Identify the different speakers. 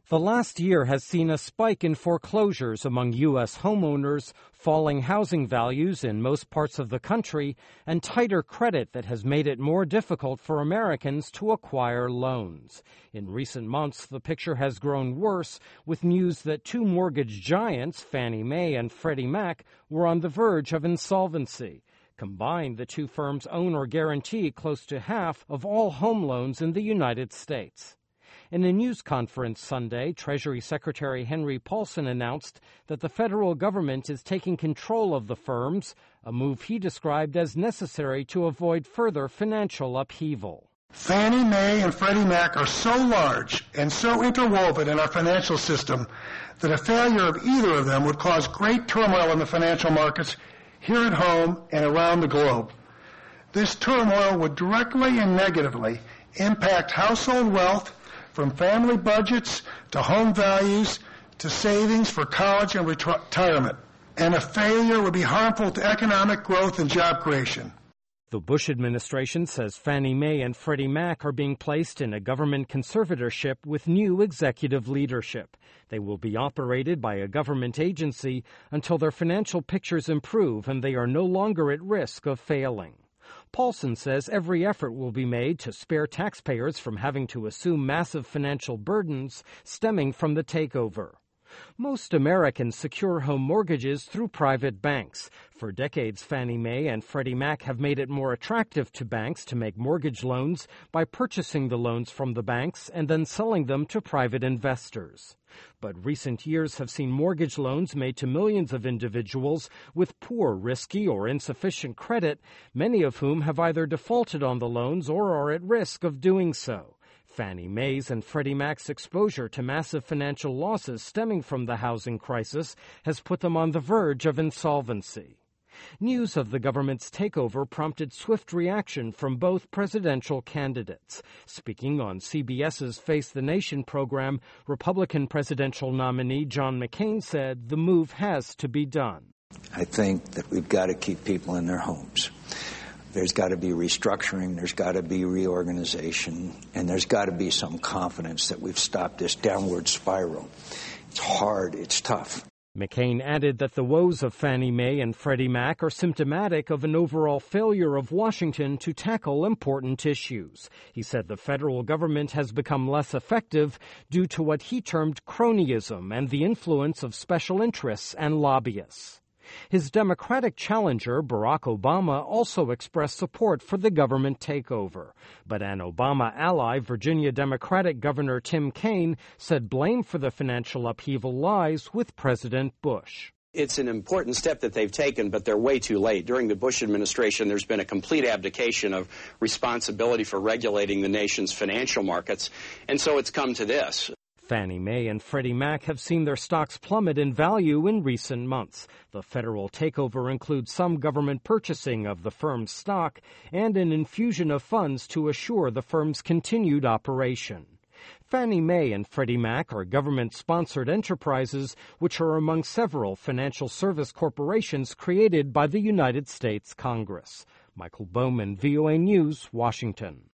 Speaker 1: The last year has seen a spike in foreclosures among U.S. homeowners, falling housing values in most parts of the country, and tighter credit that has made it more difficult for Americans to acquire loans. In recent months, the picture has grown worse, with news that two mortgage giants, Fannie Mae and Freddie Mac, were on the verge of insolvency. Combined, the two firms own or guarantee close to half of all home loans in the United States. In a news conference Sunday, Treasury Secretary Henry Paulson announced that the federal government is taking control of the firms, a move he described as necessary to avoid further financial upheaval.
Speaker 2: Fannie Mae and Freddie Mac are so large and so interwoven in our financial system that a failure of either of them would cause great turmoil in the financial markets here at home and around the globe. This turmoil would directly and negatively impact household wealth, from family budgets to home values to savings for college and retirement. And a failure would be harmful to economic growth and job creation.
Speaker 1: The Bush administration says Fannie Mae and Freddie Mac are being placed in a government conservatorship with new executive leadership. They will be operated by a government agency until their financial pictures improve and they are no longer at risk of failing. Paulson says every effort will be made to spare taxpayers from having to assume massive financial burdens stemming from the takeover. Most Americans secure home mortgages through private banks. For decades, Fannie Mae and Freddie Mac have made it more attractive to banks to make mortgage loans by purchasing the loans from the banks and then selling them to private investors. But recent years have seen mortgage loans made to millions of individuals with poor, risky, or insufficient credit, many of whom have either defaulted on the loans or are at risk of doing so. Fannie Mae's and Freddie Mac's exposure to massive financial losses stemming from the housing crisis has put them on the verge of insolvency. News of the government's takeover prompted swift reaction from both presidential candidates. Speaking on CBS's Face the Nation program, Republican presidential nominee John McCain said the move has to be done.
Speaker 3: I think that we've got to keep people in their homes. There's got to be restructuring, there's got to be reorganization, and there's got to be some confidence that we've stopped this downward spiral. It's hard, it's tough.
Speaker 1: McCain added that the woes of Fannie Mae and Freddie Mac are symptomatic of an overall failure of Washington to tackle important issues. He said the federal government has become less effective due to what he termed cronyism and the influence of special interests and lobbyists. His Democratic challenger, Barack Obama, also expressed support for the government takeover. But an Obama ally, Virginia Democratic Governor Tim Kaine, said blame for the financial upheaval lies with President Bush.
Speaker 4: It's an important step that they've taken, but they're way too late. During the Bush administration, there's been a complete abdication of responsibility for regulating the nation's financial markets, and so it's come to this.
Speaker 1: Fannie Mae and Freddie Mac have seen their stocks plummet in value in recent months. The federal takeover includes some government purchasing of the firm's stock and an infusion of funds to assure the firm's continued operation. Fannie Mae and Freddie Mac are government-sponsored enterprises which are among several financial service corporations created by the United States Congress. Michael Bowman, VOA News, Washington.